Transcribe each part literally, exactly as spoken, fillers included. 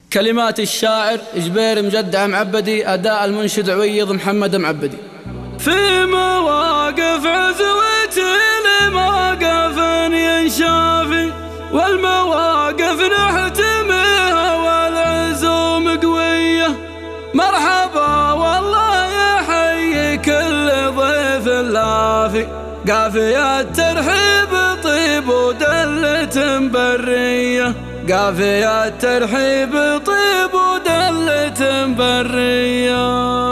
كلمات الشاعر جبير مجدع معبدي، أداء المنشد عويض محمد معبدي. في مواقف عزوتي لمواقف ينشافي، والمواقف نحتميها والعزوم قوية. مرحبا والله يحيي كل ضيف لافي، قافية ترحيب طيب ودلة برية، قافية ترحيب طيب ودلة برية.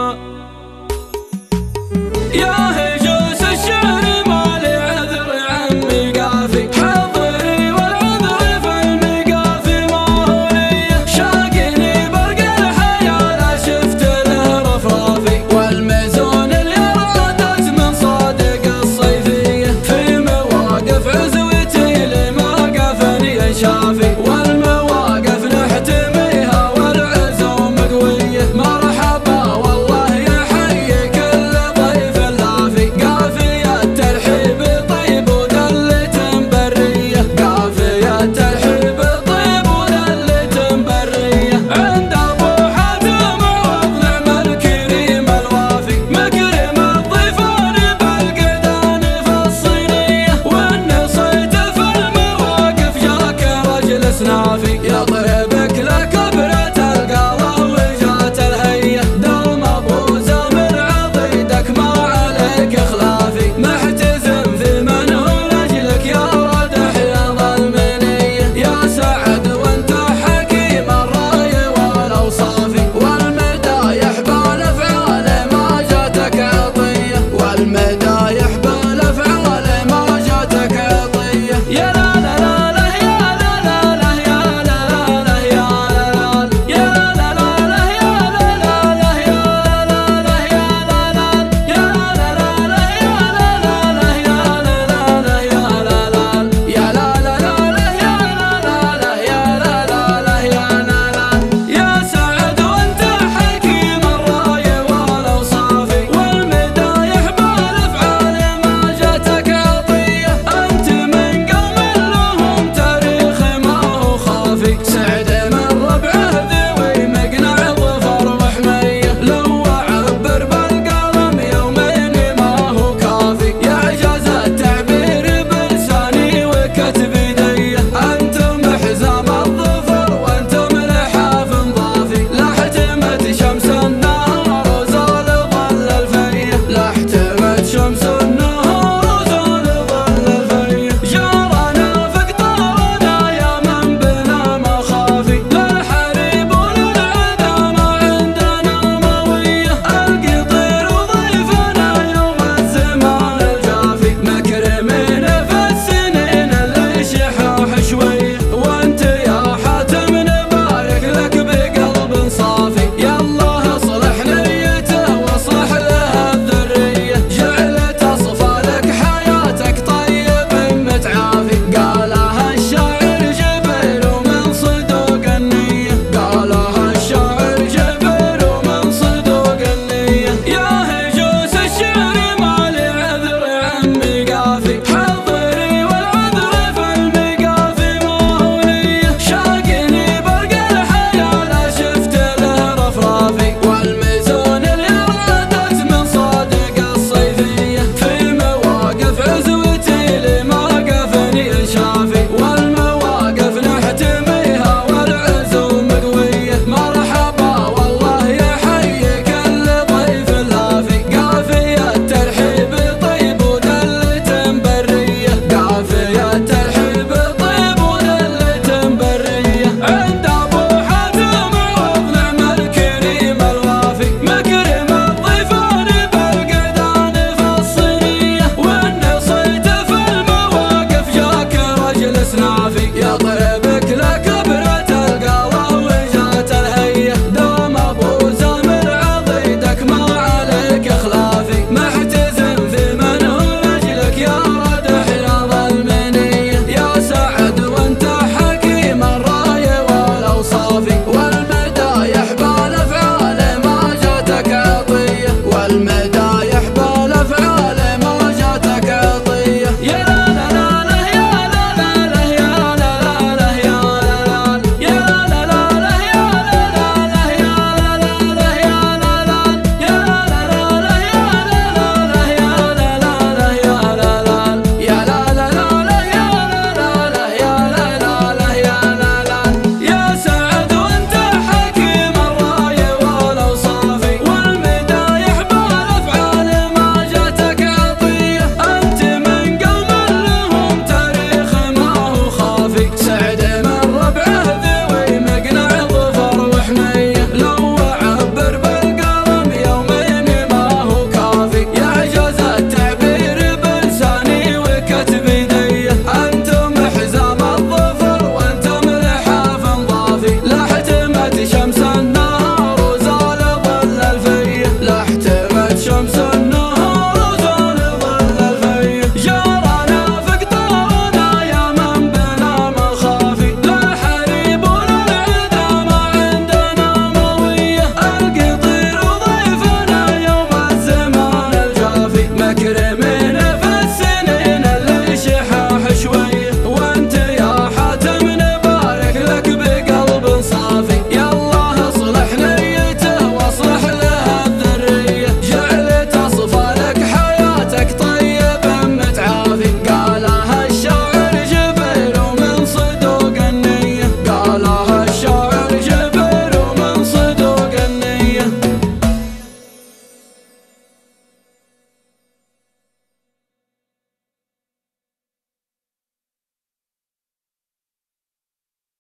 يا هجوس الشعر مالي عذر عمي قافي، حضري والعذر في المقافي ما هو لي. شاقني برق الحياة لا شفت له رفرافي، والميزون اللي رادت من صادق الصيفية. في مواقف عزوتي لمواقف ينشافي، والمواقف نحتميها والعزوم قوية. مرحبا والله يحيي كل ضيف لافي، قافية ترحيب طيب ودلة برية، قافية ترحيب طيب ودلة برية. عند أبو حاتم عوض نعم الكريم الوافي، مكرم الضيفان بالقدان في الصينية. وإن صيت في المواقف جاك رجل سنافي.